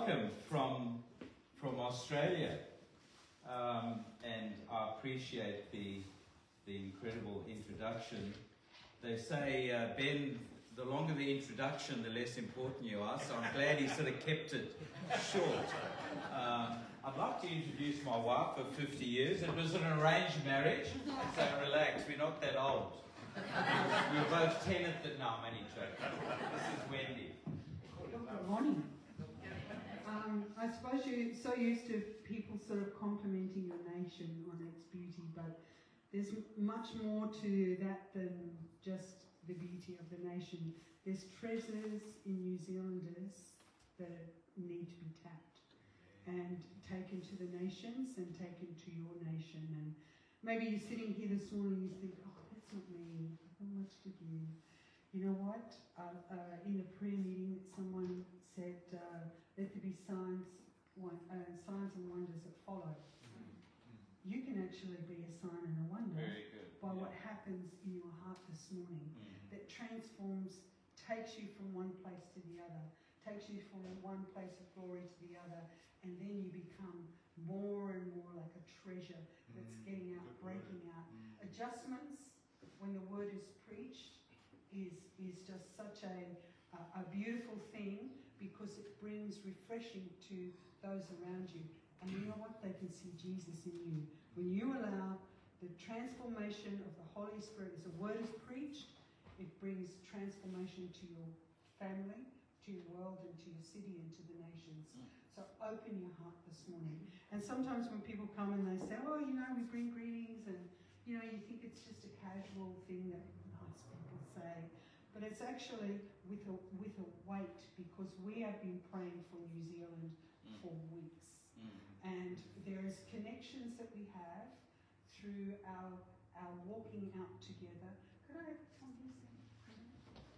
welcome from Australia, and I appreciate the incredible introduction. They say, Ben, the longer the introduction, the less important you are, so I'm glad he sort of kept it short. I'd like to introduce my wife of 50 years. It was an arranged marriage, so relax, we're not that old. We're both tenants that... No, I'm only joking. This is Wendy. Good morning. I suppose you're so used to people sort of complimenting your nation on its beauty, but there's much more to that than just the beauty of the nation. There's treasures in New Zealanders that need to be tapped and taken to the nations and taken to your nation. And maybe you're sitting here this morning and you think, oh, that's not me, I've got much to give. You know what? In a prayer meeting, someone said, let there be signs and wonders that follow. You can actually be a sign and a wonder by what happens in your heart this morning that transforms, takes you from one place to the other, takes you from one place of glory to the other, and then you become more and more like a treasure that's getting out, breaking out. Adjustments, when the word is preached, is just such a beautiful thing, because it brings refreshing to those around you. And you know what? They can see Jesus in you. When you allow the transformation of the Holy Spirit, as the word is preached, it brings transformation to your family, to your world, and to your city, and to the nations. So open your heart this morning. And sometimes when people come and they say, oh, you know, we bring greetings, and you know, you think it's just a casual thing that nice people say. But it's actually with a weight, because we have been praying for New Zealand for weeks. And there is connections that we have through our walking out together. Could I have something to say?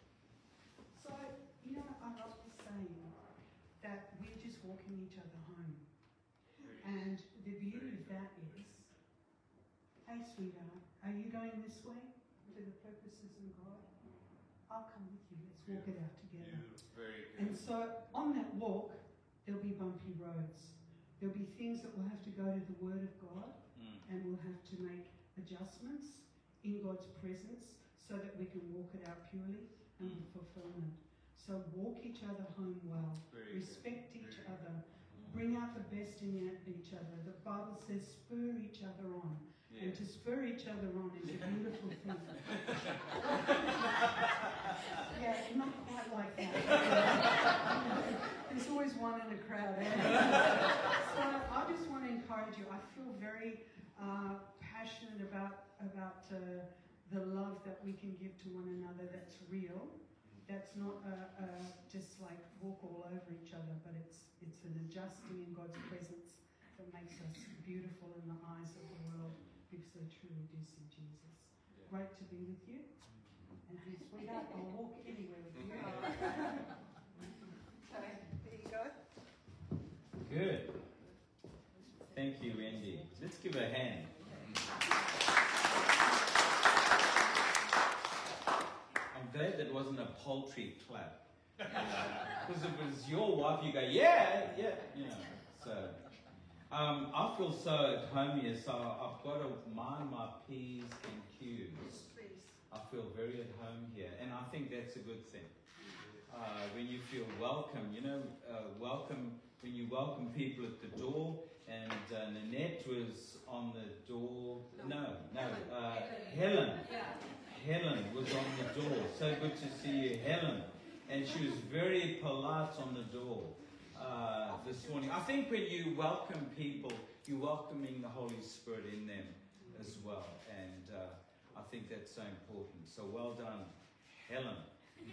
So, you know, I love this saying that we're just walking each other home. And the beauty of that is, hey sweetheart, are you going this way to the purposes of God? I'll come with you. Let's walk it out together. Very good. And so on that walk, there'll be bumpy roads. There'll be things that we'll have to go to the Word of God, and we'll have to make adjustments in God's presence so that we can walk it out purely and with fulfillment. So walk each other home well. Respect each other. Bring out the best in each other. The Bible says spur each other on. Yeah. And to spur each other on is a beautiful thing. Yeah, not quite like that. There's always one in a crowd. Eh? So I just want to encourage you. I feel very passionate about the love that we can give to one another that's real. That's not just like walk all over each other, but it's an adjusting in God's presence that makes us beautiful in the eyes of the world, because they truly do see Jesus. Yeah. Great to be with you. And hey, sweetheart, I'll walk anywhere with you. Okay, there you go. Good. Thank you, Wendy. Let's give her a hand. I'm glad that wasn't a poultry clap. Because if it was your wife, you go, yeah, you know. So, I feel so at home here, so I've got to mind my P's and Q's. I feel very at home here, and I think that's a good thing. When you feel welcome, you know, when you welcome people at the door, and Nanette was on the door. Helen. Helen was on the door. So good to see you, Helen. And she was very polite on the door this morning. I think when you welcome people, you're welcoming the Holy Spirit in them as well. And I think that's so important. So well done, Helen.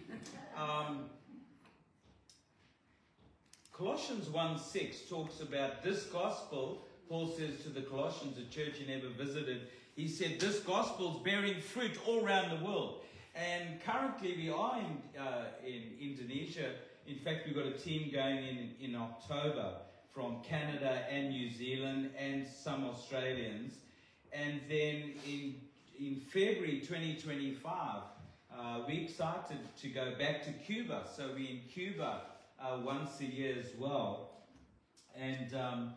Colossians 1:6 talks about this gospel. Paul says to the Colossians, a church he never visited, he said, this gospel is bearing fruit all around the world. And currently we are in Indonesia. In fact, we've got a team going in October from Canada and New Zealand and some Australians. And then in February 2025, we're excited to go back to Cuba. So we're in Cuba once a year as well And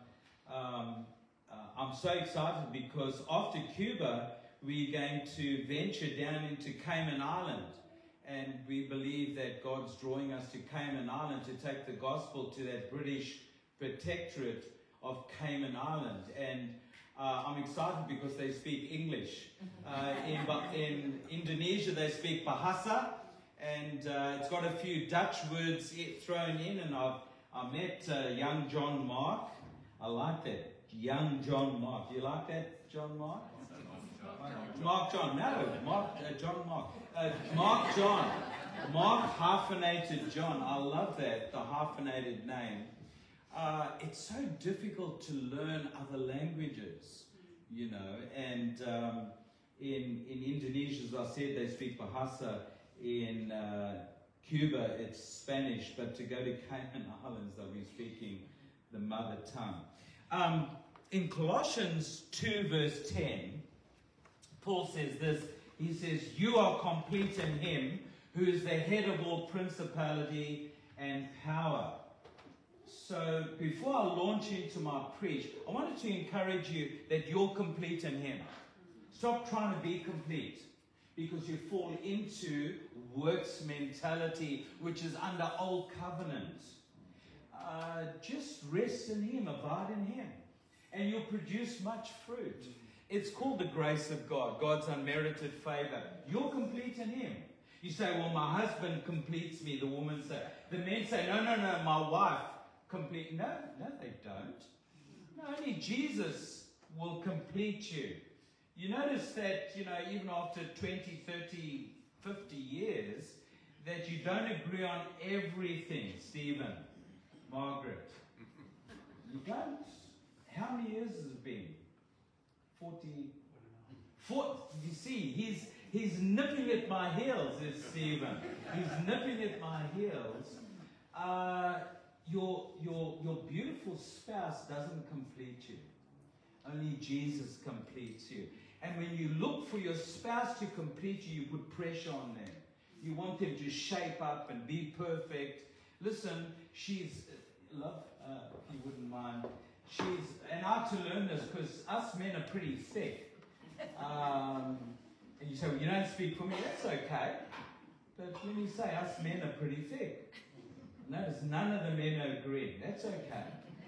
I'm so excited because after Cuba, we're going to venture down into Cayman Island. And we believe that God's drawing us to Cayman Island to take the gospel to that British protectorate of Cayman Island. And I'm excited because they speak English. In Indonesia, they speak Bahasa. And it's got a few Dutch words thrown in. And I met young John Mark. I like that. Young John Mark. You like that, John Mark? Mark John. No, John Mark. Mark John. Mark hyphenated John. I love that, the hyphenated name. It's so difficult to learn other languages, you know. And in Indonesia, as I said, they speak Bahasa. In Cuba, it's Spanish. But to go to Cayman Islands, they'll be speaking the mother tongue. In Colossians 2, verse 10, Paul says this. He says, you are complete in him who is the head of all principality and power. So before I launch into my preach, I wanted to encourage you that you're complete in him. Stop trying to be complete, because you fall into works mentality, which is under old covenant. Just rest in him, abide in him, and you'll produce much fruit. It's called the grace of God, God's unmerited favor. You're complete in him. You say, well, my husband completes me, the woman say. The men say, no, my wife complete. No, they don't. No, only Jesus will complete you. You notice that, you know, even after 20, 30, 50 years, that you don't agree on everything, Stephen, Margaret. You don't. How many years has it been? 40. You see, he's nipping at my heels, is Stephen. He's nipping at my heels. Your beautiful spouse doesn't complete you. Only Jesus completes you. And when you look for your spouse to complete you, you put pressure on them. You want them to shape up and be perfect. Listen, love, if you wouldn't mind, and I had to learn this because us men are pretty thick. And you say, well, you don't speak for me, that's okay. But let me say, us men are pretty thick. Notice none of the men are agreeing, that's okay.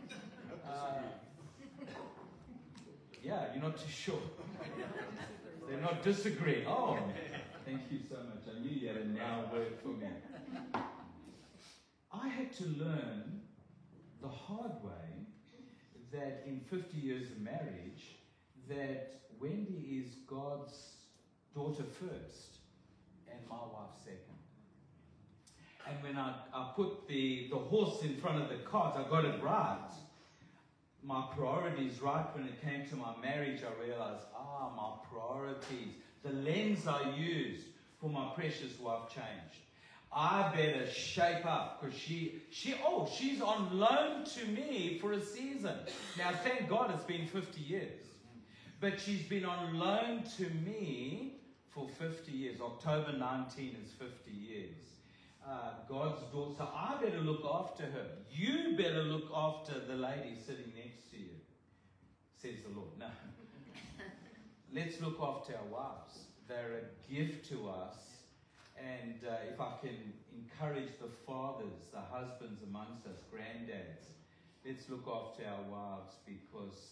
Yeah, you're not too sure. They're not disagreeing. Oh, thank you so much. I knew you had a now word for me. I had to learn the hard way that in 50 years of marriage, that Wendy is God's daughter first and my wife second. And when I put the horse in front of the cart, I got it right. My priorities right when it came to my marriage, I realized, my priorities, the lens I used for my precious wife changed. I better shape up because she's on loan to me for a season. Now, thank God it's been 50 years. But she's been on loan to me for 50 years. October 19 is 50 years. God's daughter. So I better look after her. You better look after the lady sitting next to you, says the Lord. No. Let's look after our wives. They're a gift to us. And if I can encourage the fathers, the husbands amongst us, granddads, let's look after our wives because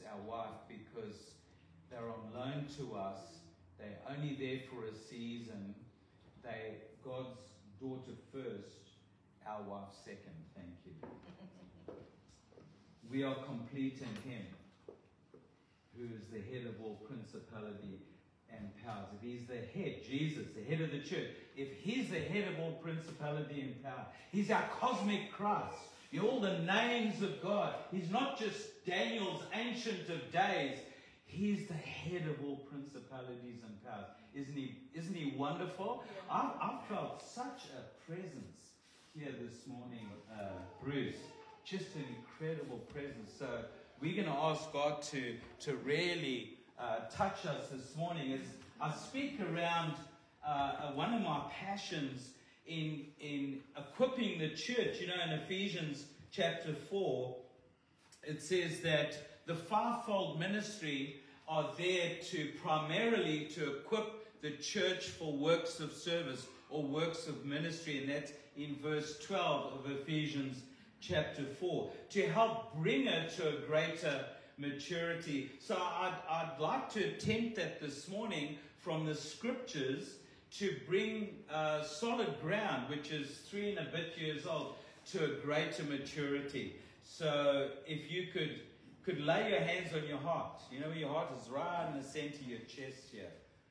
they're on loan to us. They're only there for a season. They God's daughter first, our wife second. Thank you. We are complete in him, who is the head of all principality and powers. If he's the head, Jesus, the head of the church, if he's the head of all principality and power, he's our cosmic Christ. You're all the names of God. He's not just Daniel's Ancient of Days. He's the head of all principalities and powers. Isn't he wonderful? Yeah. I felt such a presence here this morning, Bruce. Just an incredible presence. So we're going to ask God to really touch us this morning as I speak around one of my passions in equipping the church. You know, in Ephesians chapter 4, it says that the fivefold ministry are there to primarily to equip the church for works of service or works of ministry, and that's in verse 12 of Ephesians chapter 4, to help bring her to a greater maturity. So I'd like to attempt that this morning from the scriptures to bring solid ground, which is 3 and a bit years old, to a greater maturity. So if you could lay your hands on your heart. You know where your heart is, right in the center of your chest here.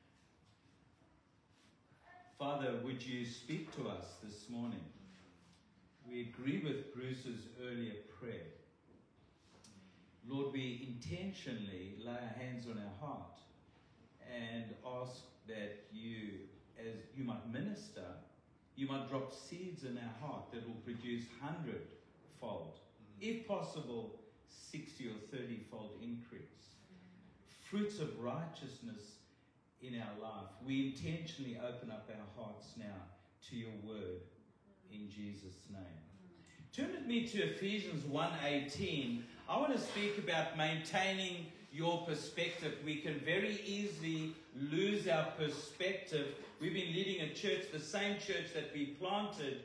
Father, would you speak to us this morning? We agree with Bruce's earlier prayer. Lord, we intentionally lay our hands on our heart and ask that you, as you might minister, you might drop seeds in our heart that will produce 100-fold, if possible, 60 or 30-fold increase. Fruits of righteousness in our life. We intentionally open up our hearts now to your word in Jesus' name. Turn with me to Ephesians 1:18. I want to speak about maintaining your perspective. We can very easily lose our perspective. We've been leading a church, the same church that we planted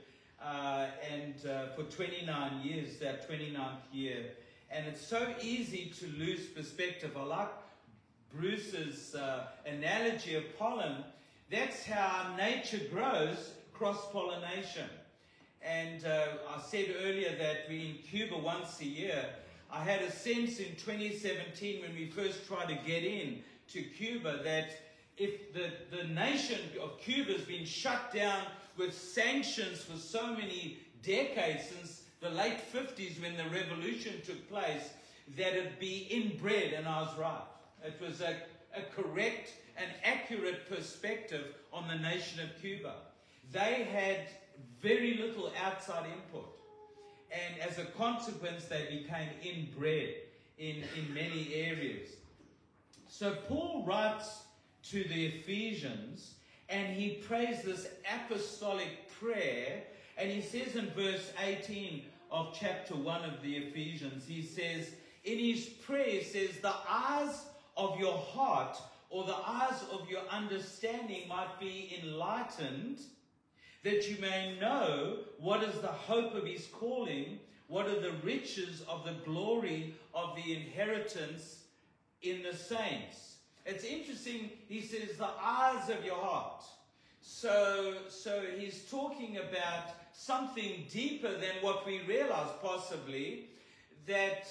for 29 years, our 29th year. And it's so easy to lose perspective. I like Bruce's analogy of pollen. That's how nature grows, cross-pollination. And I said earlier that we're in Cuba once a year. I had a sense in 2017 when we first tried to get in to Cuba that if the nation of Cuba has been shut down with sanctions for so many decades since the late 50s when the revolution took place, that it'd be inbred, and I was right. It was a correct and accurate perspective on the nation of Cuba. They had very little outside input, and as a consequence they became inbred in many areas. So Paul writes to the Ephesians and he prays this apostolic prayer, and he says in verse 18 of chapter 1 of the Ephesians, he says, in his prayer, he says, the eyes of your heart or the eyes of your understanding might be enlightened, that you may know what is the hope of his calling, what are the riches of the glory of the inheritance in the saints. It's interesting, he says the eyes of your heart. So he's talking about something deeper than what we realize possibly, that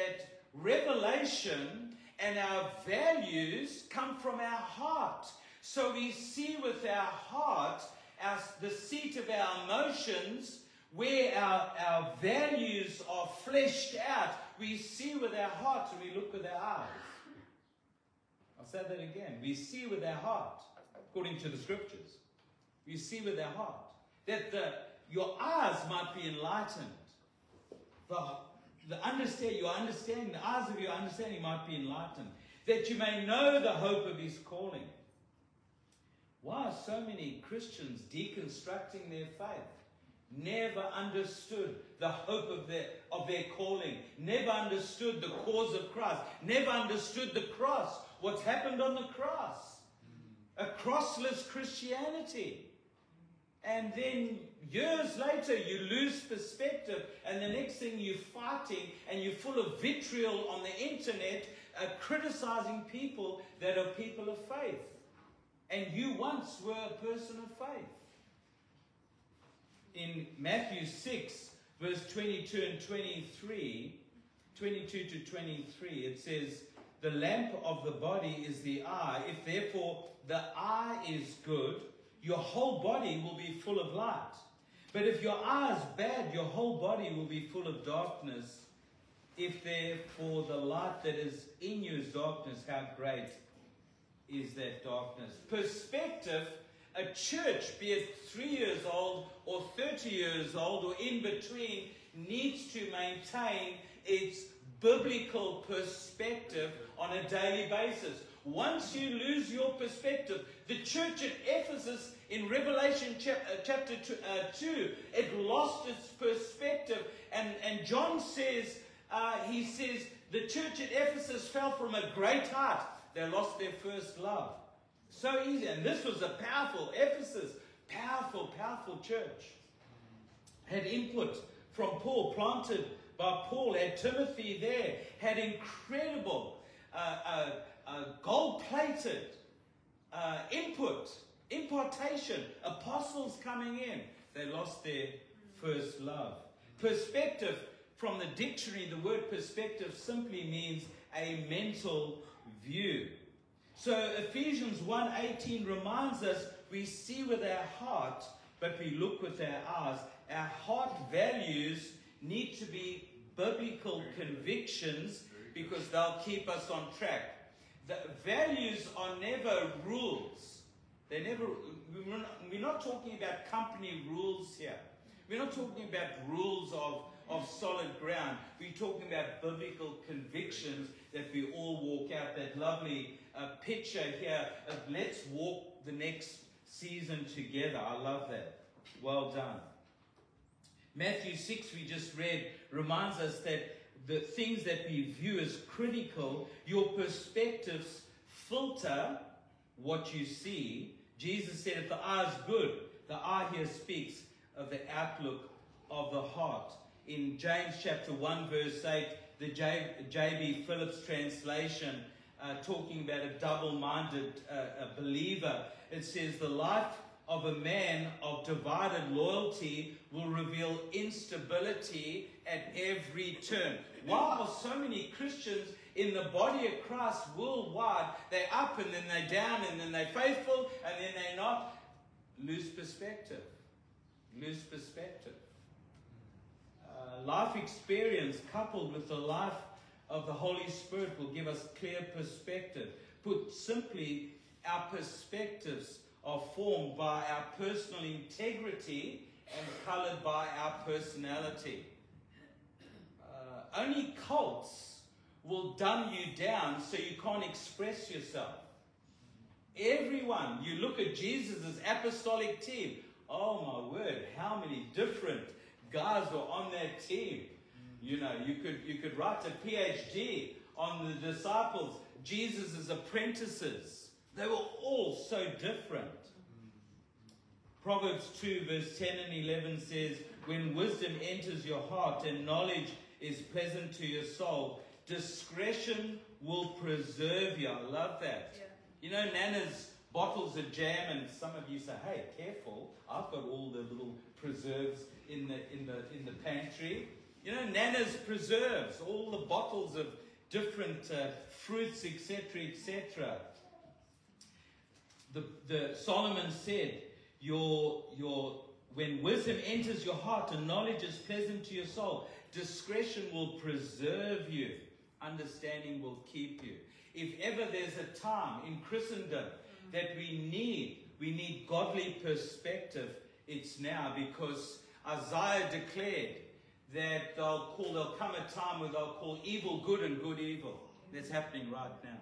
revelation and our values come from our heart. So we see with our heart, the seat of our emotions, where our values are fleshed out. We see with our hearts and we look with our eyes. I'll say that again. We see with our heart, according to the scriptures. We see with our heart. That your eyes might be enlightened. The eyes of your understanding might be enlightened. That you may know the hope of his calling. Why are so many Christians deconstructing their faith? Never understood the hope of their calling. Never understood the cause of Christ. Never understood the cross. What's happened on the cross. A crossless Christianity. And then years later you lose perspective, and the next thing you're fighting and you're full of vitriol on the internet, criticizing people that are people of faith. And you once were a person of faith. In Matthew 6, verse 22 and 23, 22 to 23, it says, the lamp of the body is the eye. If therefore the eye is good, your whole body will be full of light. But if your eye is bad, your whole body will be full of darkness. If therefore the light that is in you is darkness, how great is that darkness? Perspective, a church, be it 3 years old or 30 years old or in between, needs to maintain its biblical perspective on a daily basis. Once you lose your perspective, the church at Ephesus in Revelation chapter 2, it lost its perspective. And John says he says, the church at Ephesus fell from a great height. They lost their first love. So easy. And this was a powerful Ephesus, powerful church. Had input from Paul, planted by Paul, had Timothy there, had incredible gold-plated impartation, apostles coming in. They lost their first love. Perspective, from the dictionary, the word perspective simply means a mental view. So Ephesians 1:18 reminds us we see with our heart, but we look with our eyes. Our heart values need to be biblical convictions because they'll keep us on track. The values are never rules. We're not talking about company rules here. We're not talking about rules of solid ground. We're talking about biblical convictions that we all walk out. That lovely picture here of let's walk the next season together. I love that. Well done. Matthew 6, we just read, reminds us that the things that we view as critical, your perspectives filter what you see. Jesus said, if the eye is good, the eye here speaks of the outlook of the heart. In James chapter 1, verse 8, the J.B. Phillips translation, talking about a double-minded believer, it says, the life of a man of divided loyalty will reveal instability at every turn. Why are so many Christians in the body of Christ worldwide, they're up and then they're down and then they're faithful and then they're not? Lose perspective. Lose perspective. Life experience coupled with the life of the Holy Spirit will give us clear perspective. Put simply, our perspectives are formed by our personal integrity and colored by our personality. Only cults will dumb you down so you can't express yourself. Everyone, you look at Jesus' apostolic team. Oh my word, how many different guys were on that team. You know, you could write a PhD on the disciples, Jesus' apprentices. They were all so different. Proverbs 2 verse 10 and 11 says, when wisdom enters your heart and knowledge is pleasant to your soul, discretion will preserve you. I love that. Yeah. You know, Nana's bottles of jam, and some of you say, hey, careful, I've got all the little preserves in the pantry. You know, Nana's preserves, all the bottles of different fruits, etc., etc. The Solomon said, when wisdom enters your heart and knowledge is pleasant to your soul, discretion will preserve you, understanding will keep you. If ever there's a time in Christendom that we need godly perspective, it's now, because Isaiah declared that there'll come a time where they'll call evil good and good evil. That's happening right now.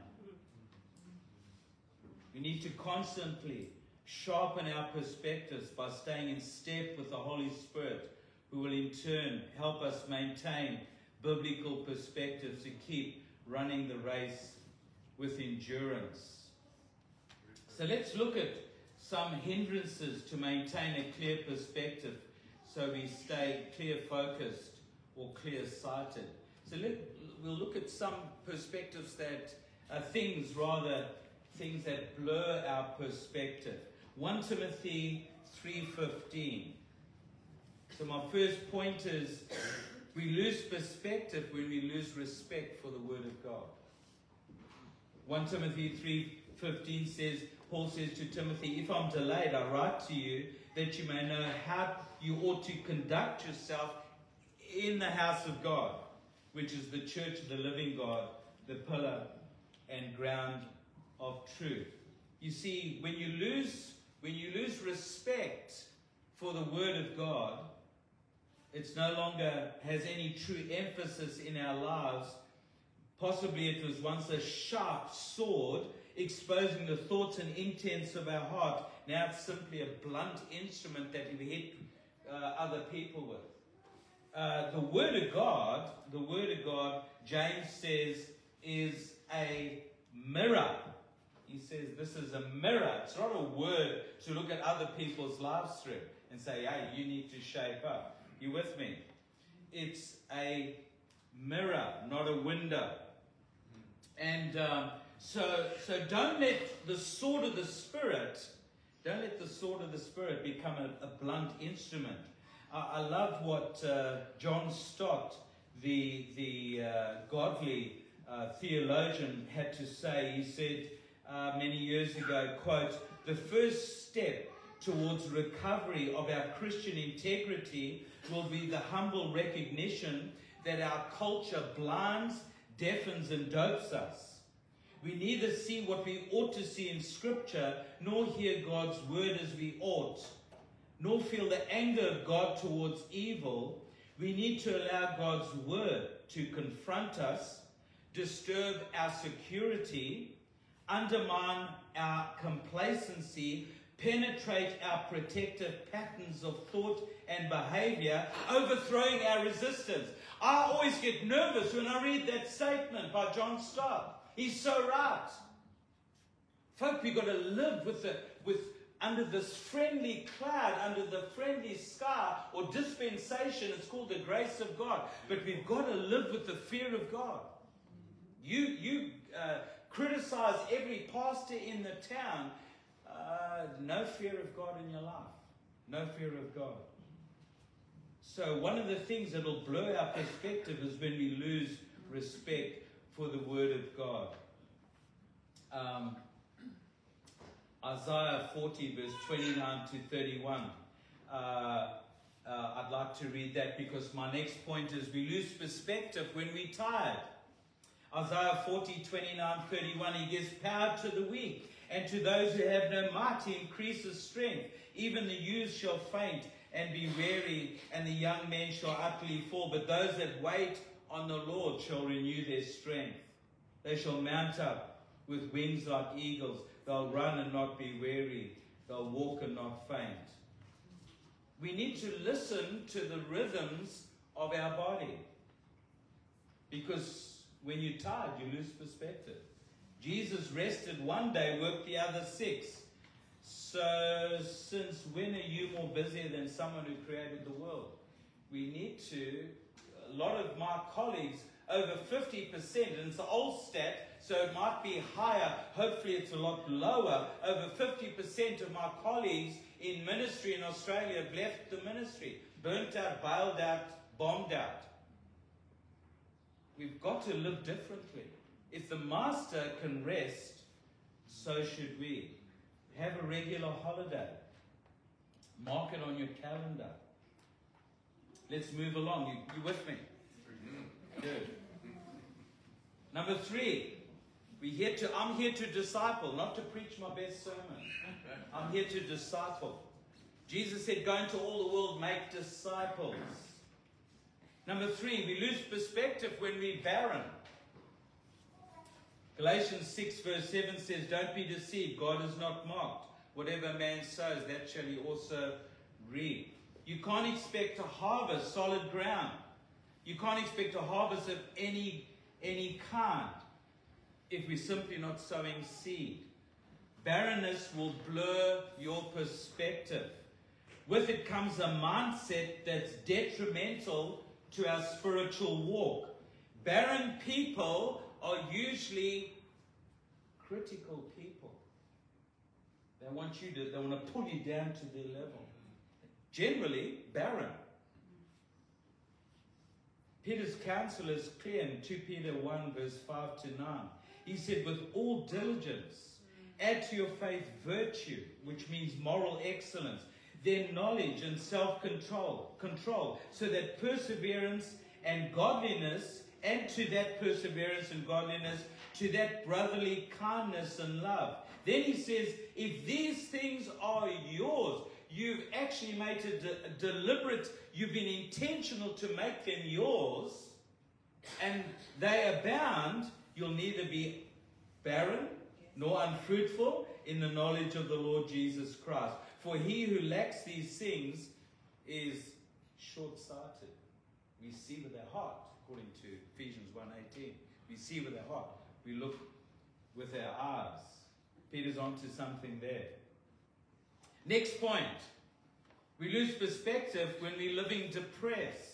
We need to constantly sharpen our perspectives by staying in step with the Holy Spirit, who will in turn help us maintain biblical perspectives to keep running the race with endurance. So let's look at some hindrances to maintain a clear perspective so we stay clear-focused or clear-sighted. So we'll look at some perspectives that are things that blur our perspective. 1 Timothy 3:15. So my first point is we lose perspective when we lose respect for the Word of God. 1 Timothy 3:15 says, Paul says to Timothy, if I'm delayed, I write to you that you may know how you ought to conduct yourself in the house of God, which is the church of the living God, the pillar and ground of truth. You see, when you lose respect for the Word of God, it's no longer has any true emphasis in our lives. Possibly it was once a sharp sword exposing the thoughts and intents of our heart. Now it's simply a blunt instrument that we hit other people with. the Word of God, James says, is a mirror. He says this is a mirror. It's not a word to look at other people's lives through and say, hey, you need to shape up. You with me? It's a mirror, not a window. And so don't let the sword of the Spirit, become a blunt instrument. I love what John Stott, the godly theologian, had to say. He said many years ago, quote, "The first step towards recovery of our Christian integrity will be the humble recognition that our culture blinds, deafens, and dopes us. We neither see what we ought to see in Scripture, nor hear God's word as we ought, nor feel the anger of God towards evil. We need to allow God's word to confront us, disturb our security, undermine our complacency, penetrate our protective patterns of thought and behavior, overthrowing our resistance." I always get nervous when I read that statement by John Stott. He's so right. Folk, we've got to live under this friendly cloud, under the friendly sky or dispensation. It's called the grace of God. But we've got to live with the fear of God. You criticize every pastor in the town. No fear of God in your life. No fear of God. So one of the things that will blur our perspective is when we lose respect for the Word of God. Isaiah 40 verse 29 to 31. I'd like to read that because my next point is we lose perspective when we're tired. Isaiah 40, 29, 31, he gives power to the weak, and to those who have no might he increases strength. Even the youth shall faint and be weary, and the young men shall utterly fall. But those that wait on the Lord shall renew their strength. They shall mount up with wings like eagles. They'll run and not be weary. They'll walk and not faint. We need to listen to the rhythms of our body. Because when you're tired, you lose perspective. Jesus rested one day, worked the other 6. So since when are you more busy than someone who created the world? We need to, a lot of my colleagues, over 50%, and it's an old stat, so it might be higher, hopefully it's a lot lower, over 50% of my colleagues in ministry in Australia have left the ministry, burnt out, bailed out, bombed out. We've got to live differently. If the Master can rest, so should we. Have a regular holiday. Mark it on your calendar. Let's move along. You with me? Good. Number 3. I'm here to disciple, not to preach my best sermon. I'm here to disciple. Jesus said, go into all the world, make disciples. Number 3, we lose perspective when we're barren. Galatians 6 verse 7 says, don't be deceived, God is not mocked. Whatever man sows, that shall he also reap. You can't expect to harvest solid ground. You can't expect a harvest of any kind if we're simply not sowing seed. Barrenness will blur your perspective. With it comes a mindset that's detrimental to our spiritual walk. Barren people are usually critical people. They want to pull you down to their level. Generally, barren. Peter's counsel is clear in 2 Peter 1 verse 5 to 9. He said, with all diligence, add to your faith virtue, which means moral excellence, then knowledge and self-control, so that perseverance and godliness, and to that perseverance and godliness, to that brotherly kindness and love. Then he says, if these things are yours, you've actually made a deliberate, you've been intentional to make them yours, and they abound, you'll neither be barren nor unfruitful in the knowledge of the Lord Jesus Christ. For he who lacks these things is short-sighted. We see with our heart, according to Ephesians 1:18. We see with our heart. We look with our eyes. Peter's onto something there. Next point. We lose perspective when we're living depressed.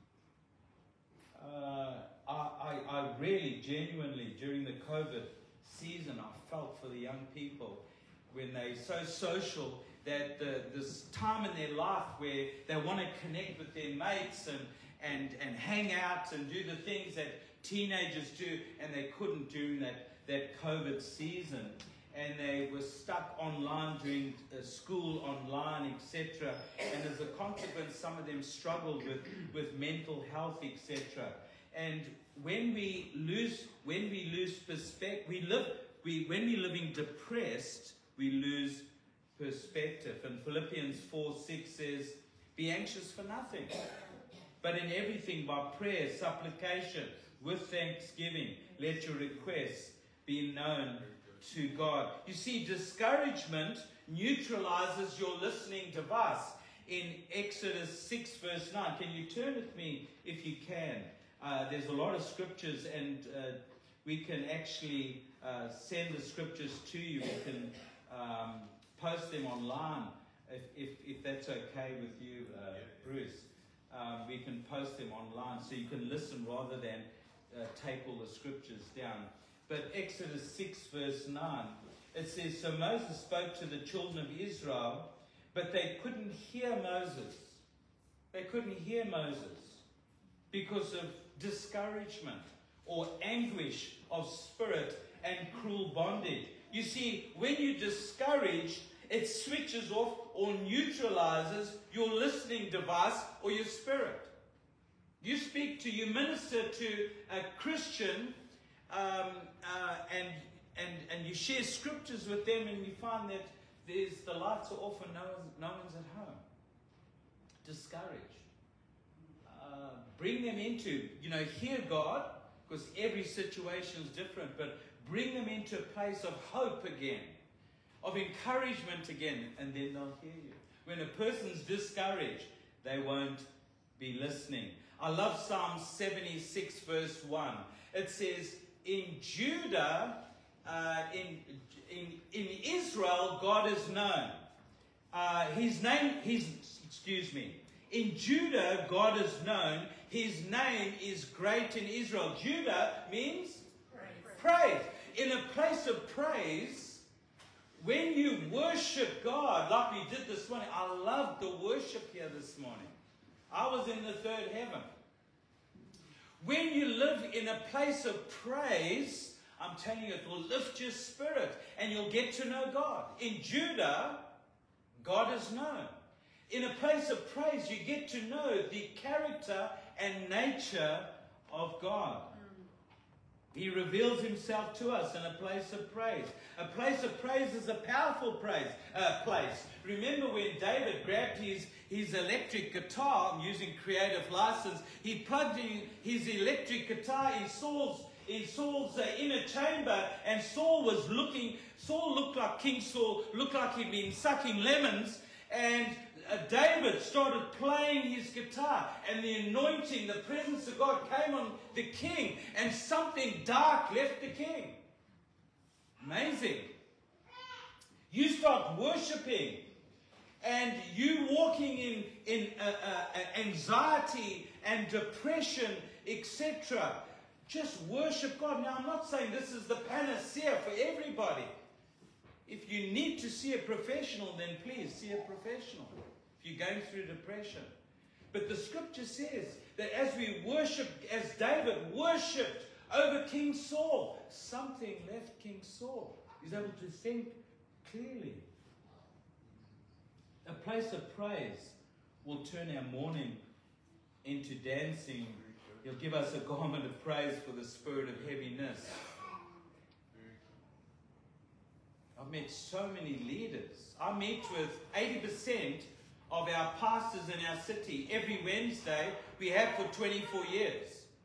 I really, genuinely, during the COVID season, I felt for the young people when they're so social that this time in their life where they want to connect with their mates and hang out and do the things that teenagers do, and they couldn't during that COVID season. And they were stuck online, doing school online, etc. And as a consequence, some of them struggled with mental health, etc. And when we lose perspective, when we're living depressed, we lose perspective. And Philippians 4:6 says, "Be anxious for nothing, but in everything by prayer, supplication, with thanksgiving, let your requests be known to God." You see, discouragement neutralizes your listening device. In Exodus 6 verse 9, can you turn with me if you can? There's a lot of scriptures, and we can actually send the scriptures to you. We can post them online if that's okay with you, Bruce. We can post them online so you can listen rather than take all the scriptures down. But Exodus 6 verse 9, it says, "So Moses spoke to the children of Israel, but they couldn't hear Moses." They couldn't hear Moses because of discouragement or anguish of spirit and cruel bondage. You see, when you're discouraged, it switches off or neutralizes your listening device or your spirit. You minister to a Christian, and you share scriptures with them, and you find that the lights are off and no one's at home. Discouraged. Bring them into, hear God, because every situation is different, but bring them into a place of hope again, of encouragement again, and then they'll hear you. When a person's discouraged, they won't be listening. I love Psalm 76 verse 1. It says, in Judah, in Israel, God is known. In Judah, God is known. His name is great in Israel. Judah means praise. In a place of praise, when you worship God, like we did this morning, I loved the worship here this morning. I was in the third heaven. When you live in a place of praise, I'm telling you, it will lift your spirit and you'll get to know God. In Judah, God is known. In a place of praise, you get to know the character and nature of God. He reveals himself to us in a place of praise. A place of praise is a powerful place. Remember when David grabbed his electric guitar, I'm using creative license, he plugged in his electric guitar in Saul's inner chamber, and Saul looked like King Saul, looked like he'd been sucking lemons, and David started playing his guitar, and the anointing, the presence of God came on the king, and something dark left the king. Amazing. You start worshipping, and you walking in anxiety and depression, etc. Just worship God. Now, I'm not saying this is the panacea for everybody. If you need to see a professional, then please see a professional. If you're going through depression. But the scripture says that as we worship, as David worshipped over King Saul, something left King Saul. He's able to think clearly. A place of praise will turn our mourning into dancing. He'll give us a garment of praise for the spirit of heaviness. I've met so many leaders. I meet with 80% of our pastors in our city every Wednesday. We have for 24 years.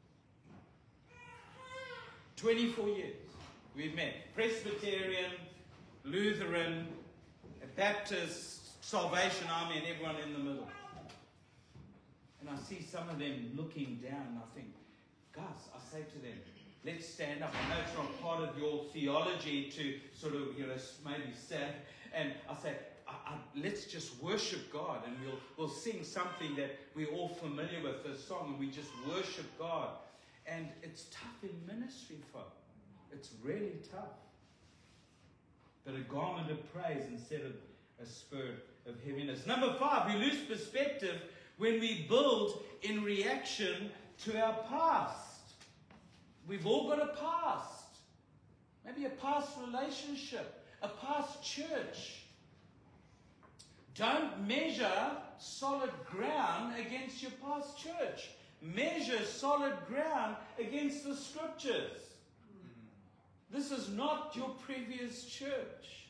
24 years we've met. Presbyterian, Lutheran, Baptist, Salvation Army, and everyone in the middle. and I see some of them looking down, and I think, guys, I say to them, let's stand up. I know it's not part of your theology to sort of, maybe stand. And I say, let's just worship God, and we'll sing something that we're all familiar with, a song, and we just worship God. And it's tough in ministry, folk. It's really tough. But a garment of praise instead of a spirit of heaviness. Number 5, we lose perspective when we build in reaction to our past. We've all got a past. Maybe a past relationship, a past church. Don't measure solid ground against your past church. Measure solid ground against the scriptures. This is not your previous church.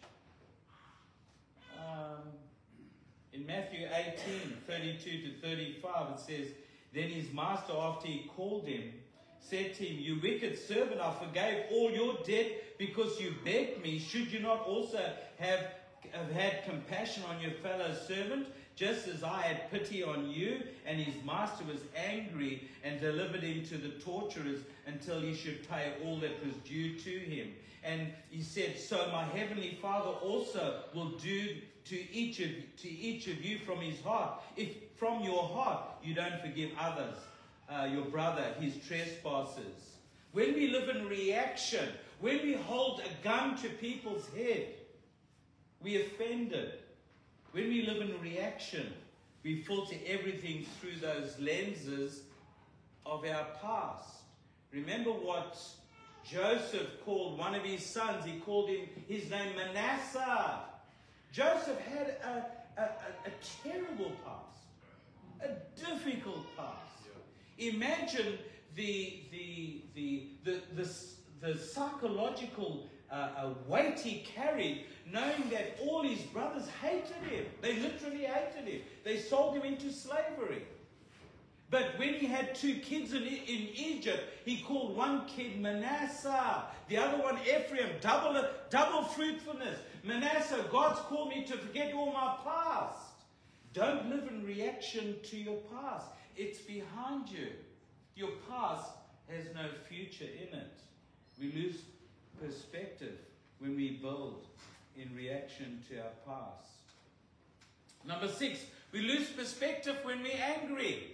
In Matthew 18:32 to 35, it says, then his master, after he called him, said to him, you wicked servant, I forgave all your debt because you begged me. Should you not also have had compassion on your fellow servant, just as I had pity on you? And his master was angry and delivered him to the torturers until he should pay all that was due to him. And he said, so my heavenly Father also will do to each of you from his heart, if from your heart you don't forgive others, your brother, his trespasses. When we live in reaction, when we hold a gun to people's head, we offended. When we live in reaction, we filter everything through those lenses of our past. Remember what Joseph called one of his sons. He called his name Manasseh. Joseph had a terrible past, a difficult past. Imagine the psychological weight he carried, knowing that all his brothers hated him. They literally hated him. They sold him into slavery. But when he had 2 kids in Egypt, he called one kid Manasseh, the other one Ephraim. Double fruitfulness. Manasseh, God's called me to forget all my past. Don't live in reaction to your past. It's behind you. Your past has no future in it. We lose perspective when we build in reaction to our past. Number 6, we lose perspective when we're angry.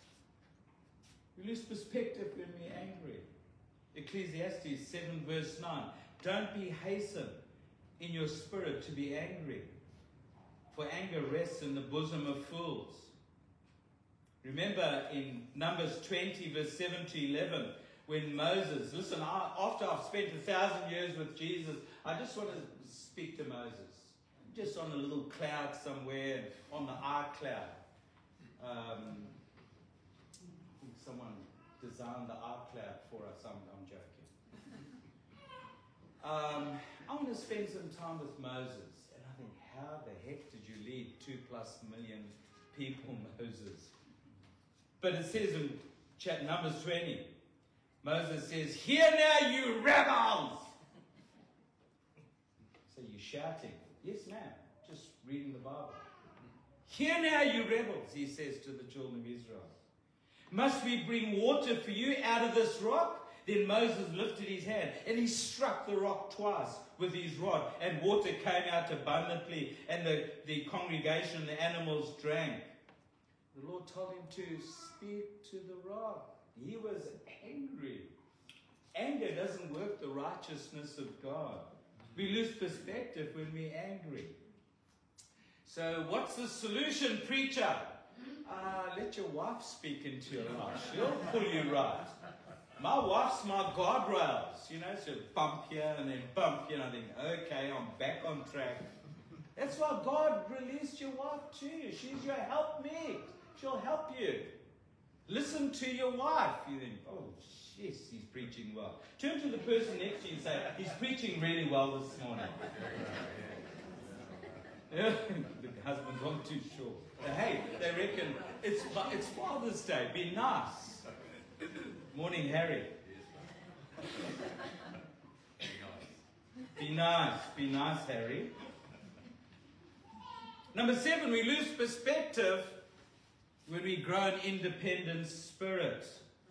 We lose perspective when we're angry. Ecclesiastes 7 verse 9. Don't be hastened in your spirit to be angry, for anger rests in the bosom of fools. Remember in Numbers 20 verse 7 to 11, when Moses, listen, after I've spent 1,000 years with Jesus, I just want to speak to Moses. Just on a little cloud somewhere, on the iCloud. I think someone designed the iCloud for us. I'm joking. I want to spend some time with Moses. And I think, how the heck did you lead 2+ million people, Moses? But it says in Numbers 20, Moses says, hear now, you rebels! So you're shouting. Yes, ma'am. Just reading the Bible. Hear now, you rebels, he says to the children of Israel. Must we bring water for you out of this rock? Then Moses lifted his hand and he struck the rock twice with his rod, and water came out abundantly, and the congregation and the animals drank. The Lord told him to speak to the rock. He was angry. Anger doesn't work the righteousness of God. We lose perspective when we're angry. So what's the solution, preacher? Let your wife speak into your life. She'll pull you right. My wife's my guardrails. You know, so bump here and then bump here. And I think, okay, I'm back on track. That's why God released your wife to you. She's your helpmate. She'll help you. Listen to your wife. You think, oh, yes, he's preaching well. Turn to the person next to you and say, he's preaching really well this morning. Yeah, the husband's on too short. Hey, they reckon it's Father's Day. Be nice. Morning, Harry. Be nice. Be nice, Harry. Number 7, we lose perspective when we grow an independent spirit.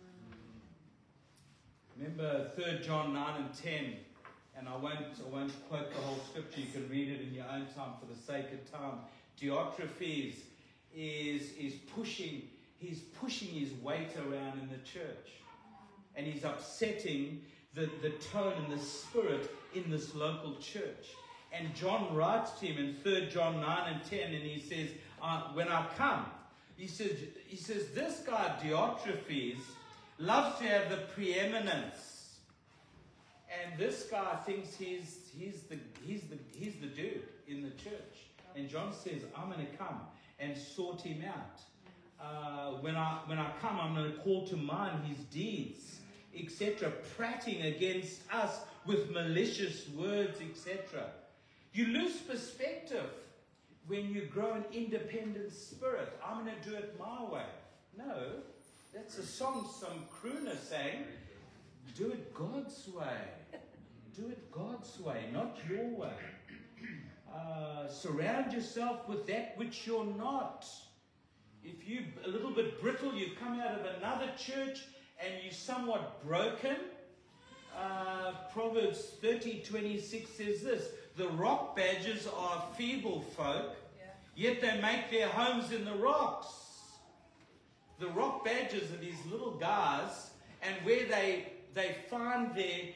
Remember 3 John 9 and 10, and I won't quote the whole scripture, you can read it in your own time for the sake of time. Diotrephes is pushing his weight around in the church. And he's upsetting the tone and the spirit in this local church. And John writes to him in 3 John 9 and 10, and he says, when I come, he says, this guy Diotrephes loves to have the preeminence. And this guy thinks he's the dude in the church. And John says, I'm going to come and sort him out. When I come, I'm going to call to mind his deeds, etc., prating against us with malicious words, etc. You lose perspective when you grow an independent spirit. I'm going to do it my way. No, that's a song some crooner sang. Do it God's way. Do it God's way, not your way. Surround yourself with that which you're not. If you're a little bit brittle, you've come out of another church and you're somewhat broken. Proverbs 30:26 says this: the rock badgers are feeble folk, yet they make their homes in the rocks. The rock badgers are these little guys, and where they find their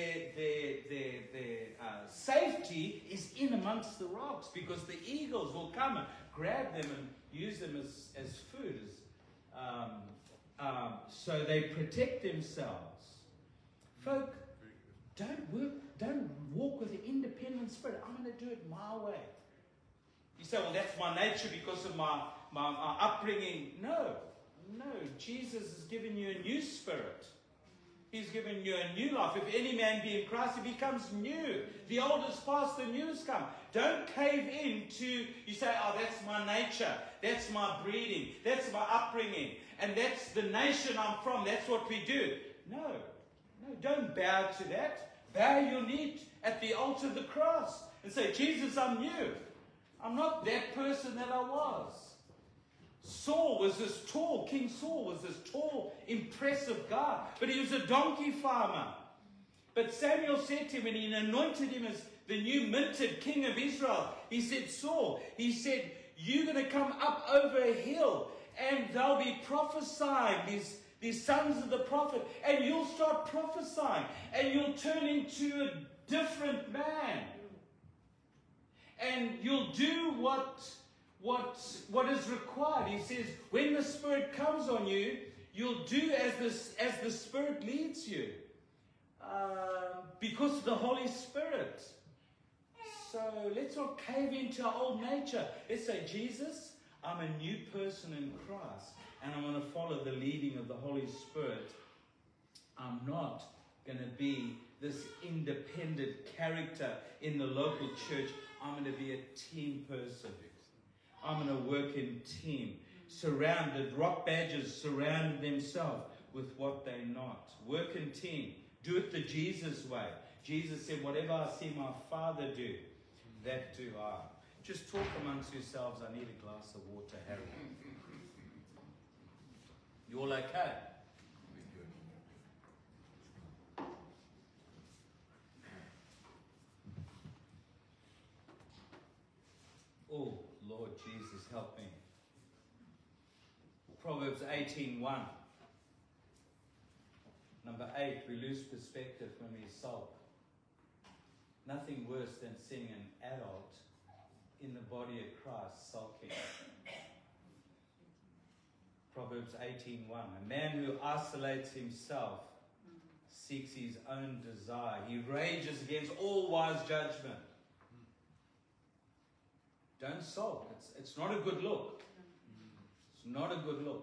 safety is in amongst the rocks, because the eagles will come and grab them and use them as food. So they protect themselves. Folk, don't walk with an independent spirit. I'm going to do it my way. You say, well, that's my nature because of my upbringing. No. Jesus has given you a new spirit. He's given you a new life. If any man be in Christ, he becomes new. The old is past, the new has come. Don't cave into, you say, oh, that's my nature. That's my breeding. That's my upbringing. And that's the nation I'm from. That's what we do. No, don't bow to that. Bow your knee at the altar of the cross and say, Jesus, I'm new. I'm not that person that I was. King Saul was this tall, impressive guy, but he was a donkey farmer. But Samuel said to him, and he anointed him as the new minted king of Israel, he said, Saul, he said, you're going to come up over a hill, and they'll be prophesying, these sons of the prophet, and you'll start prophesying, and you'll turn into a different man. And you'll do what is required. He says, when the Spirit comes on you, you'll do as the Spirit leads you. Because of the Holy Spirit. So let's not cave into our old nature. Let's say, Jesus, I'm a new person in Christ, and I'm going to follow the leading of the Holy Spirit. I'm not going to be this independent character in the local church. I'm going to be a team person. I'm going to work in team. Surrounded, rock badgers surround themselves with what they're not. Work in team. Do it the Jesus way. Jesus said, whatever I see my Father do, that do I. Just talk amongst yourselves. I need a glass of water, Harry. You all okay? Oh, Lord Jesus, help me. Proverbs 18:1. Number 8, we lose perspective when we sulk. Nothing worse than seeing an adult in the body of Christ sulking. Proverbs 18:1. A man who isolates himself seeks his own desire. He rages against all wise judgment. Don't sulk. It's not a good look. It's not a good look.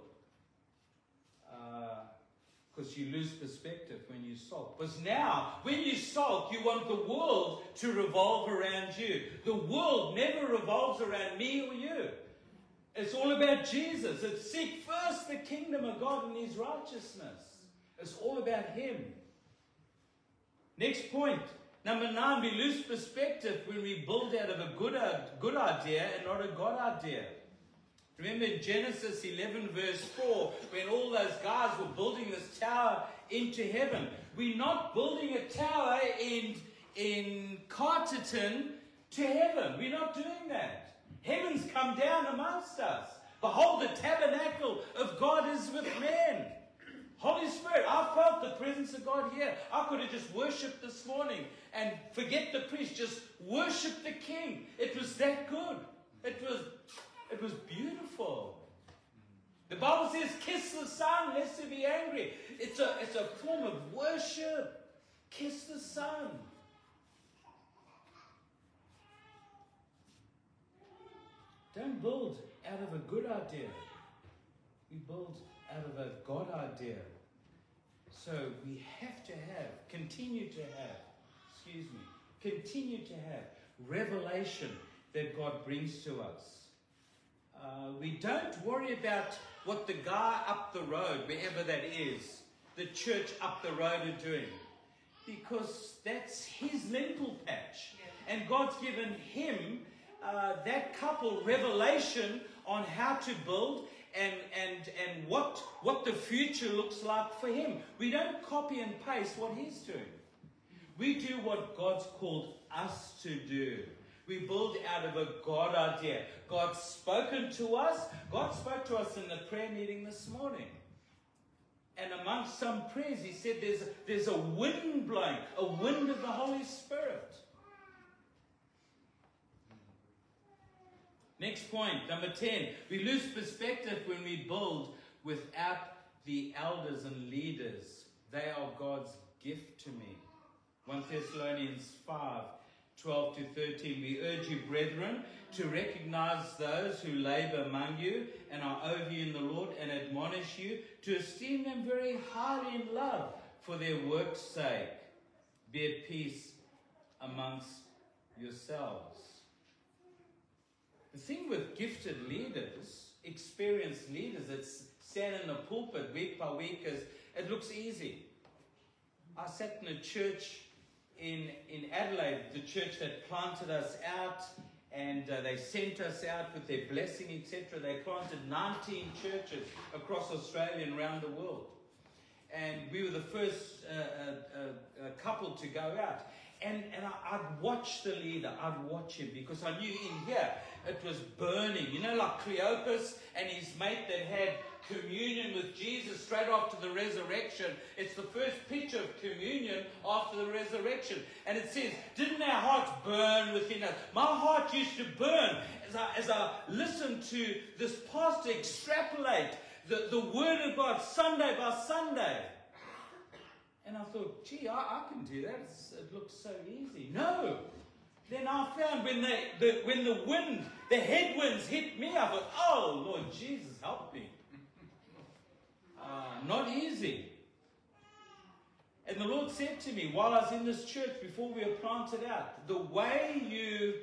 Because you lose perspective when you sulk. Because now, when you sulk, you want the world to revolve around you. The world never revolves around me or you. It's all about Jesus. It's seek first the kingdom of God and His righteousness. It's all about Him. Next point. Number 9, we lose perspective when we build out of a good idea and not a God idea. Remember in Genesis 11 verse 4, when all those guys were building this tower into heaven. We're not building a tower in Carterton to heaven. We're not doing that. Heaven's come down amongst us. Behold, the tabernacle of God is with men. Holy Spirit, I felt the presence of God here. I could have just worshipped this morning and forget the priest, just worship the King. It was that good. It was beautiful. The Bible says, kiss the Son lest he be angry. It's a form of worship. Kiss the Son. Don't build out of a good idea. We build out of a God idea. So we have to continue to have revelation that God brings to us. We don't worry about what the guy up the road, wherever that is, the church up the road are doing. Because that's his lentil patch. And God's given him, that couple, revelation on how to build and what the future looks like for him. We don't copy and paste what he's doing. We do what God's called us to do. We build out of a God idea. God's spoken to us. God spoke to us in the prayer meeting this morning. And amongst some prayers, he said there's a wind blowing, a wind of the Holy Spirit. Next point, number 10. We lose perspective when we build without the elders and leaders. They are God's gift to me. 1 Thessalonians 5:12 to 13. We urge you, brethren, to recognize those who labor among you and are over you in the Lord, and admonish you to esteem them very highly in love for their work's sake. Be at peace amongst yourselves. The thing with gifted leaders, experienced leaders that stand in the pulpit week by week, is it looks easy. I sat in a church in Adelaide, the church that planted us out, and they sent us out with their blessing, etc. They planted 19 churches across Australia and around the world. And we were the first couple to go out. And I'd watch the leader, I'd watch him, because I knew in here it was burning. You know, like Cleopas and his mate that had communion with Jesus straight after the resurrection. It's the first picture of communion after the resurrection. And it says, didn't our hearts burn within us? My heart used to burn as I listened to this pastor extrapolate the Word of God Sunday by Sunday. And I thought, gee, I can do that. It looks so easy. No. Then I found when the headwinds hit me, I thought, oh, Lord Jesus, help me. Not easy. And the Lord said to me while I was in this church before we were planted out, the way you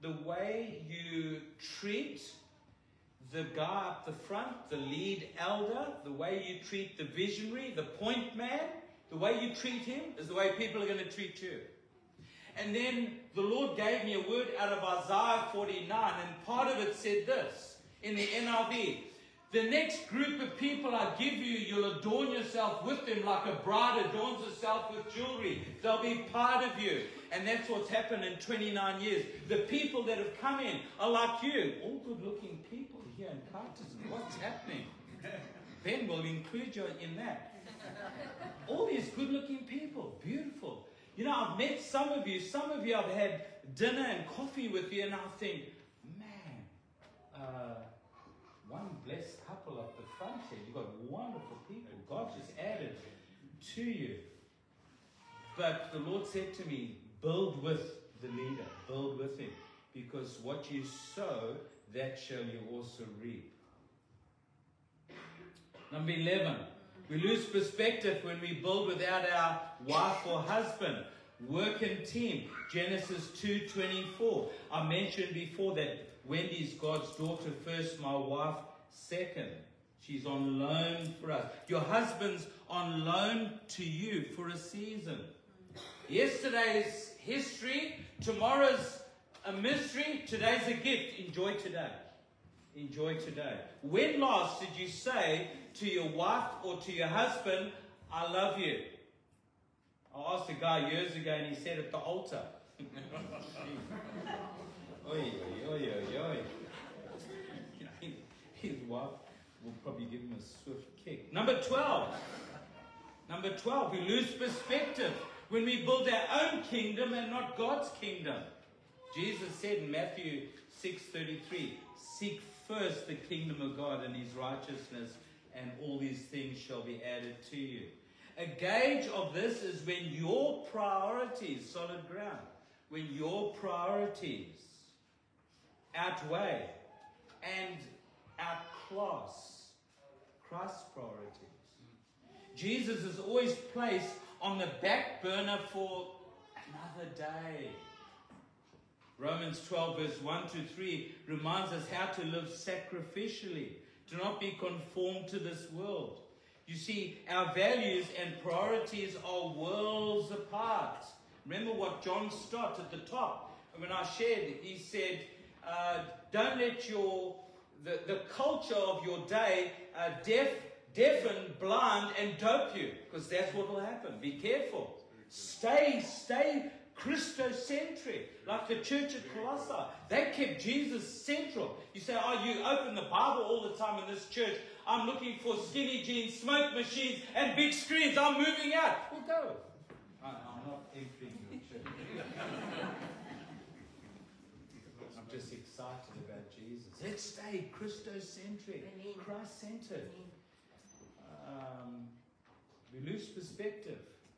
treat the guy up the front, the lead elder, the way you treat the visionary, the point man, the way you treat him is the way people are going to treat you. And then the Lord gave me a word out of Isaiah 49, and part of it said this in the NIV. The next group of people I give you, you'll adorn yourself with them like a bride adorns herself with jewelry. They'll be part of you. And that's what's happened in 29 years. The people that have come in are like you. All good-looking people here in Carterton. What's happening? Ben will include you in that. All these good-looking people. Beautiful. You know, I've met some of you. Some of you I've had dinner and coffee with you, and I think, man, one blessed couple up the front here. You've got wonderful people. God just added to you. But the Lord said to me, build with the leader. Build with him. Because what you sow, that shall you also reap. Number 11. We lose perspective when we build without our wife or husband. Work and team. Genesis 2:24. I mentioned before that Wendy's God's daughter first, my wife second. She's on loan for us. Your husband's on loan to you for a season. Yesterday's history, tomorrow's a mystery, today's a gift. Enjoy today. Enjoy today. When last did you say to your wife or to your husband, I love you? I asked a guy years ago and he said at the altar. Oi, oi, oi, oi, oi. His wife will probably give him a swift kick. Number 12. Number 12, we lose perspective when we build our own kingdom and not God's kingdom. Jesus said in Matthew 6:33, seek first the kingdom of God and his righteousness, and all these things shall be added to you. A gauge of this is when your priorities, solid ground, when your priorities outweigh and outclass Christ's priorities. Jesus is always placed on the back burner for another day. Romans 12 verse 1 to 3 reminds us how to live sacrificially. Do not be conformed to this world. You see, our values and priorities are worlds apart. Remember what John Stott at the top, when I shared, he said, don't let the culture of your day deafen, blind, and dope you, because that's what will happen. Be careful. Stay Christocentric, like the church at Colossae. They kept Jesus central. You say, oh, you open the Bible all the time in this church. I'm looking for skinny jeans, smoke machines, and big screens. I'm moving out. Well, go. I'm not entering your church. I'm just excited about Jesus. Let's stay Christocentric, Christ-centered. We lose perspective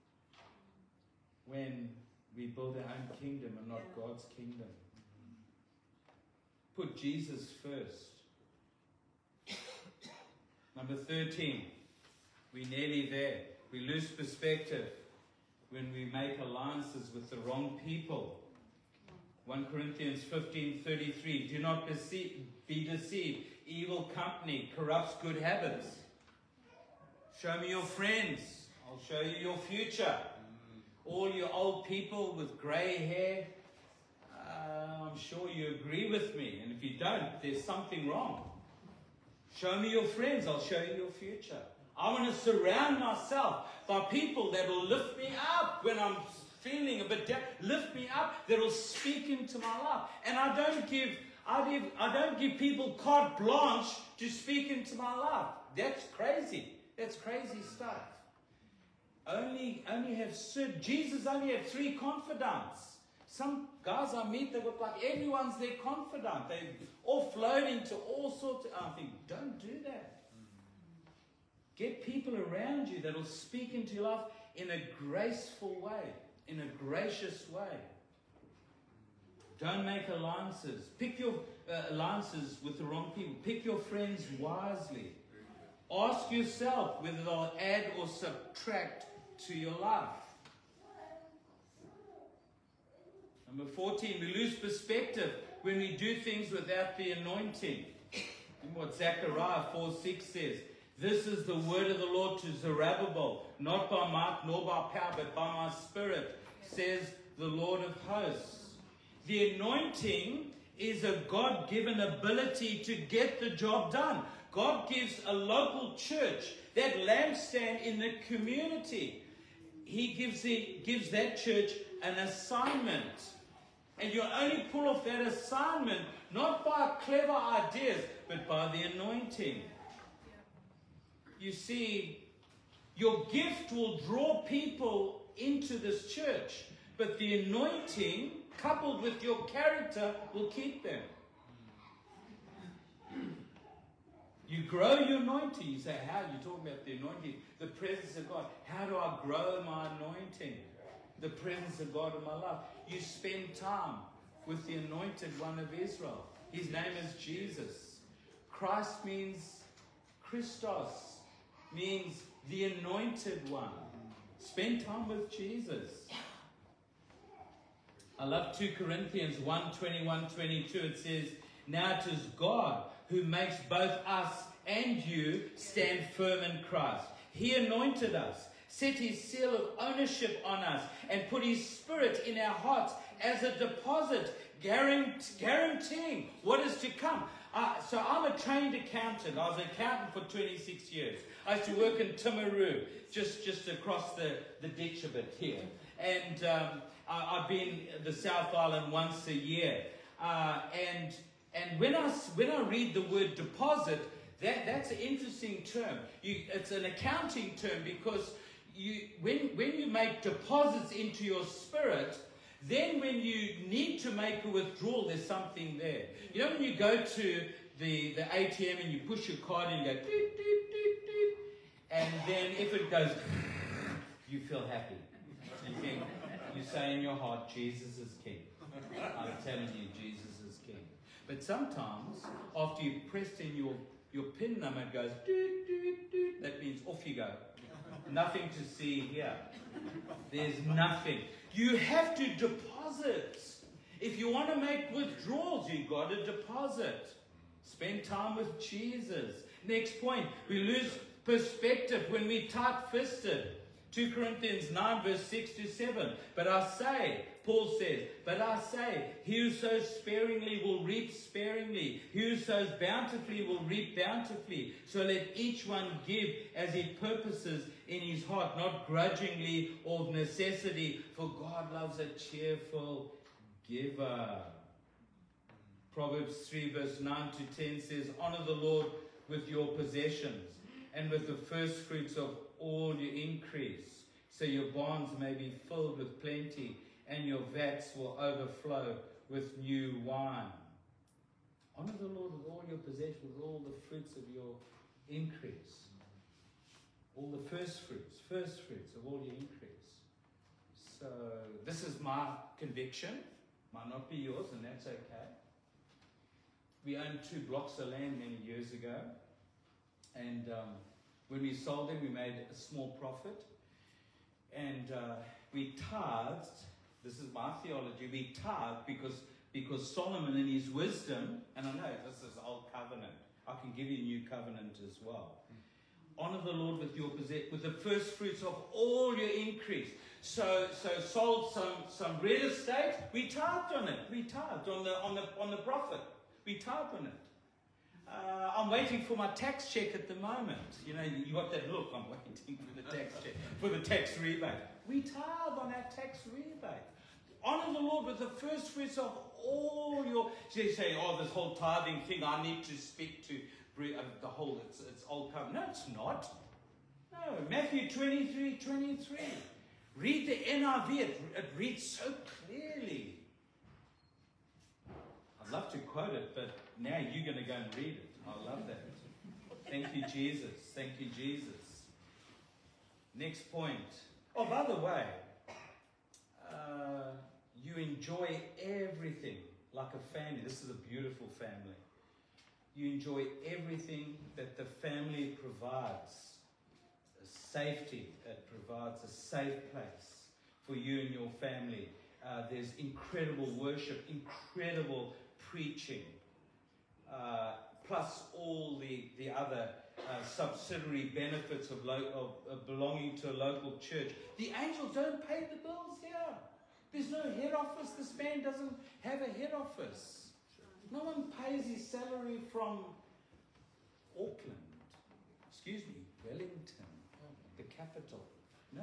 when we build our own kingdom and not God's kingdom. Put Jesus first. Number 13, we're nearly there. We lose perspective when we make alliances with the wrong people. 1 Corinthians 15:33, do not be deceived. Evil company corrupts good habits. Show me your friends. I'll show you your future. All you old people with grey hair, I'm sure you agree with me. And if you don't, there's something wrong. Show me your friends. I'll show you your future. I want to surround myself by people that will lift me up when I'm feeling a bit down. Lift me up. That will speak into my life. And I don't give people carte blanche to speak into my life. That's crazy. That's crazy stuff. Jesus only had 3 confidants. Some guys I meet, they look like everyone's their confidant. They offload into all sorts of... I think, don't do that. Get people around you that will speak into your life in a graceful way, in a gracious way. Don't make alliances. Pick your alliances with the wrong people. Pick your friends wisely. Ask yourself whether they'll add or subtract to your life. Number 14, we lose perspective when we do things without the anointing. Remember what Zechariah 4:6 says. This is the word of the Lord to Zerubbabel, not by might nor by power, but by my spirit, says the Lord of hosts. The anointing is a God-given ability to get the job done. God gives a local church that lampstand in the community. He gives that church an assignment. And you only pull off that assignment not by clever ideas, but by the anointing. You see, your gift will draw people into this church, but the anointing, coupled with your character, will keep them. You grow your anointing. You say, how? You talk about the anointing, the presence of God. How do I grow my anointing? The presence of God in my life. You spend time with the anointed one of Israel. His name is Jesus. Christ means Christos, means the anointed one. Spend time with Jesus. I love 2 Corinthians 1:21-22. It says, now it is God who makes both us and you stand firm in Christ. He anointed us, set his seal of ownership on us, and put his spirit in our hearts as a deposit, guaranteeing what is to come. So I'm a trained accountant. I was an accountant for 26 years. I used to work in Timaru, just across the ditch a bit here. And I've been the South Island once a year. And when I read the word deposit, that's an interesting term. It's an accounting term because when you make deposits into your spirit, then when you need to make a withdrawal, there's something there. You know when you go to the ATM and you push your card and you go, doot, doot, doot, doot, and then if it goes, you feel happy. You say in your heart, Jesus is King. I'm telling you, Jesus is King. But sometimes, after you've pressed in your PIN number, it goes, doot, doot, doot. That means off you go. Nothing to see here. There's nothing. You have to deposit. If you want to make withdrawals, you've got to deposit. Spend time with Jesus. Next point, we lose perspective when we're tight-fisted. 2 Corinthians 9 verse 6 to 7. But I say, Paul says, but I say, he who sows sparingly will reap sparingly. He who sows bountifully will reap bountifully. So let each one give as he purposes in his heart, not grudgingly or of necessity, for God loves a cheerful giver. Proverbs 3 verse 9 to 10 says, honor the Lord with your possessions and with the first fruits of all your increase, so your barns may be filled with plenty and your vats will overflow with new wine. Honor the Lord with all your possessions, with all the fruits of your increase. All the first fruits of all your increase. So this is my conviction. Might not be yours, and that's okay. We owned 2 blocks of land many years ago, and when we sold them, we made a small profit, and we tithed. This is my theology. We tithed because Solomon, in his wisdom, and I know this is old covenant. I can give you new covenant as well. Honor the Lord with the first fruits of all your increase. So sold some real estate. We tithed on it. We tithed on the profit. We tithed on it. I'm waiting for my tax check at the moment. You know, you got that look. I'm waiting for the tax check, for the tax rebate. We tithe on our tax rebate. Honor the Lord with the first fruits of all your. So you say, oh, this whole tithing thing, I need to speak to the whole. It's old covenant. No, it's not. No, Matthew 23:23. Read the NIV. It reads so clearly. I'd love to quote it, but now you're going to go and read it. I love that. Thank you, Jesus. Thank you, Jesus. Next point. Oh, by the way, you enjoy everything like a family. This is a beautiful family. You enjoy everything that the family provides. Safety, it provides a safe place for you and your family. There's incredible worship, incredible preaching, plus all the other subsidiary benefits of belonging to a local church. The angels don't pay the bills here. There's no head office. This man doesn't have a head office. No one pays his salary from Auckland. Excuse me, Wellington, the capital. No.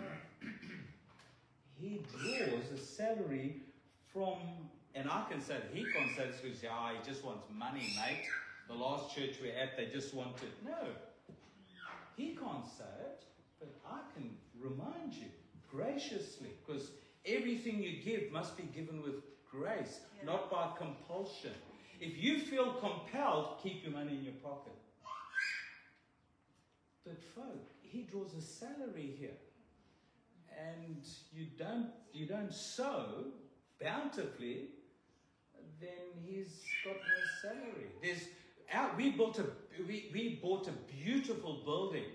He draws a salary from, and I can say that he can't say this because he just wants money, mate. The last church we're at, they just wanted. No, he can't say it, but I can remind you graciously, because everything you give must be given with grace, not by compulsion. If you feel compelled, keep your money in your pocket. But folk, he draws a salary here, and you don't sow bountifully, then he's got no salary. We bought a beautiful building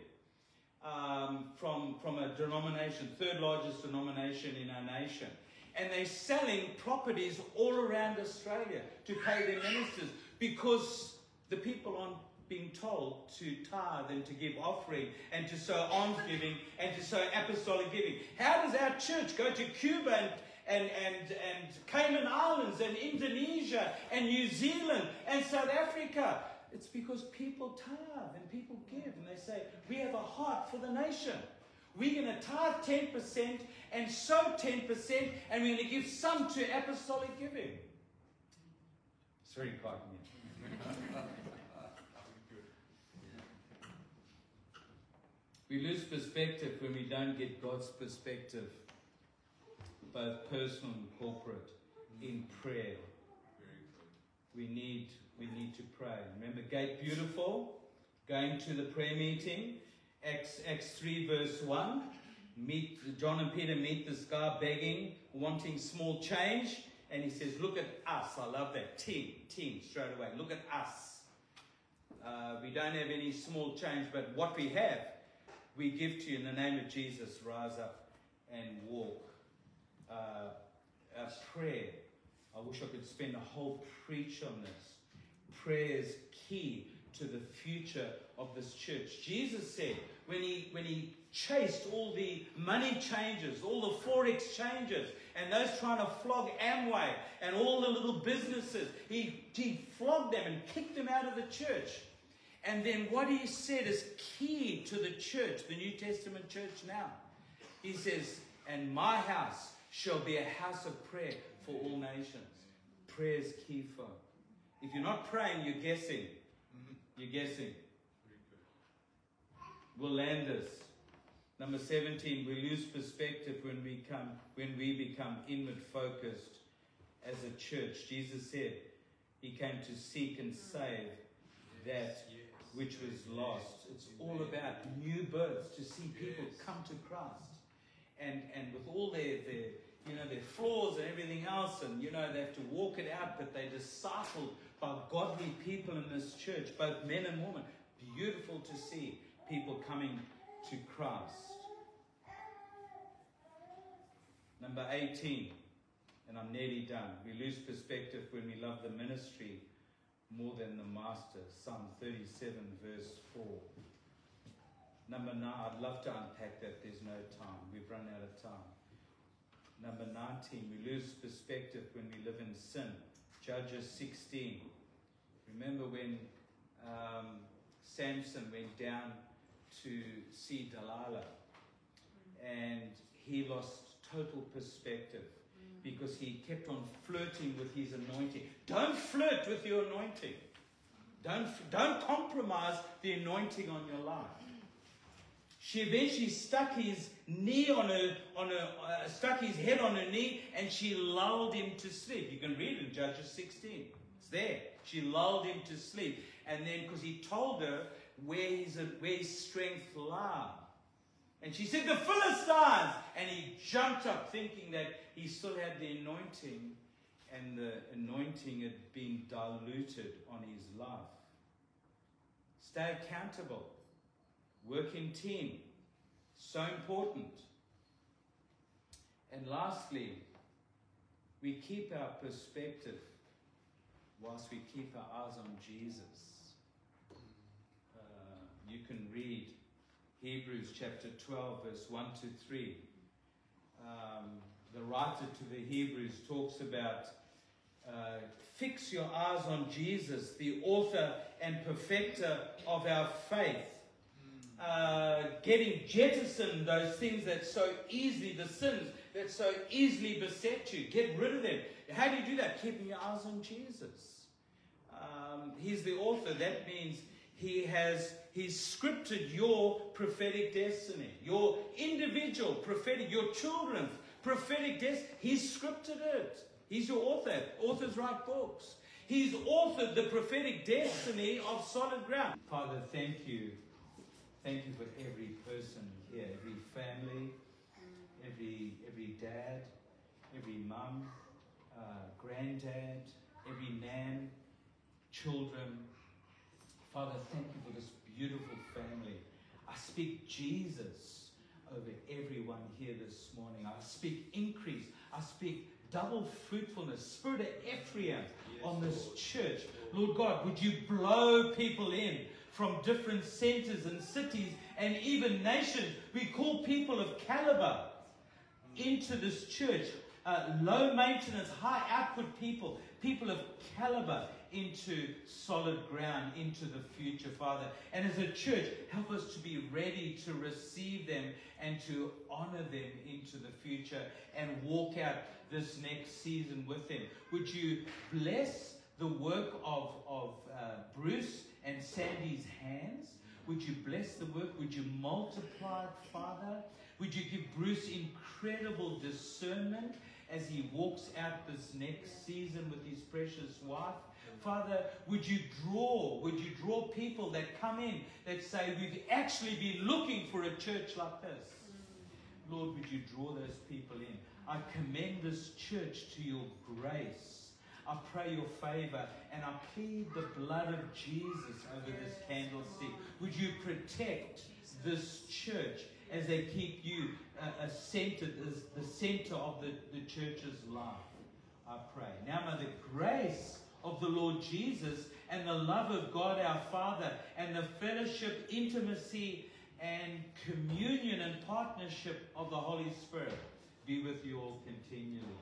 from a denomination, 3rd largest denomination in our nation. And they're selling properties all around Australia to pay their ministers because the people aren't being told to tithe and to give offering and to sow almsgiving and to sow apostolic giving. How does our church go to Cuba and Cayman Islands and Indonesia and New Zealand and South Africa? It's because people tithe and people give, and they say, we have a heart for the nation. We're going to tithe 10% and sow 10%, and we're going to give some to apostolic giving. It's very quiet here. We lose perspective when we don't get God's perspective, both personal and corporate, in prayer. We need to pray. Remember, Gate Beautiful, going to the prayer meeting, Acts 3 verse 1. John and Peter meet this guy begging, wanting small change, and he says, look at us. I love that. Team, straight away. Look at us. We don't have any small change, but what we have, we give to you in the name of Jesus. Rise up and walk. Prayer. I wish I could spend a whole preach on this. Prayer is key to the future of this church. Jesus said when he chased all the money changers, all the forex changers, and those trying to flog Amway and all the little businesses, he flogged them and kicked them out of the church. And then what he said is key to the church, the New Testament church now. He says, and my house shall be a house of prayer for all nations. Prayer is key for. If you're not praying, you're guessing. You're guessing. We'll land this. Number 17, we lose perspective when we become inward focused as a church. Jesus said he came to seek and save that which was lost. It's all about new births, to see people come to Christ. And with all their flaws and everything else, and they have to walk it out, but they're discipled by godly people in this church, both men and women. Beautiful to see people coming to Christ. Number 18, and I'm nearly done. We lose perspective when we love the ministry more than the master. Psalm 37 verse 4. Number 9, I'd love to unpack that. There's no time. We've run out of time. Number 19, we lose perspective when we live in sin. Judges 16. Remember when Samson went down to see Delilah, and he lost total perspective because he kept on flirting with his anointing. Don't flirt with your anointing. Don't compromise the anointing on your life. She eventually stuck his stuck his head on her knee, and she lulled him to sleep. You can read it in Judges 16. It's there. She lulled him to sleep, and then because he told her where his strength lay, and she said, "The Philistines!" And he jumped up, thinking that he still had the anointing, and the anointing had been diluted on his life. Stay accountable. Work in team. So important. And lastly, we keep our perspective whilst we keep our eyes on Jesus. You can read Hebrews chapter 12, verse 1 to 3. The writer to the Hebrews talks about fix your eyes on Jesus, the author and perfecter of our faith. Jettison those things that so easily, the sins that so easily beset you. Get rid of them. How do you do that? Keeping your eyes on Jesus. He's the author. That means he's scripted your prophetic destiny, your individual prophetic, your children's prophetic destiny. He's scripted it. He's your author. Authors write books. He's authored the prophetic destiny of Solid Ground. Father, thank you. Thank you for every person here, every family, every dad, every mum, granddad, every nan, children. Father, thank you for this beautiful family. I speak Jesus over everyone here this morning. I speak increase. I speak double fruitfulness, spirit of Ephraim on this church. Lord God, would you blow people in from different centers and cities and even nations? We call people of caliber into this church. low maintenance, high output people, people of caliber into solid ground, into the future, Father. And as a church, help us to be ready to receive them and to honor them into the future and walk out this next season with them. Would you bless the work of Bruce and Sandy's hands? Would you bless the work? Would you multiply it, Father? Would you give Bruce incredible discernment as he walks out this next season with his precious wife? Father, would you draw people that come in that say, we've actually been looking for a church like this? Lord, would you draw those people in? I commend this church to your grace. I pray your favor, and I plead the blood of Jesus over this candlestick. Would you protect this church as they keep you centered as the center of the church's life? I pray. Now may the grace of the Lord Jesus and the love of God our Father and the fellowship, intimacy, and communion and partnership of the Holy Spirit be with you all continually.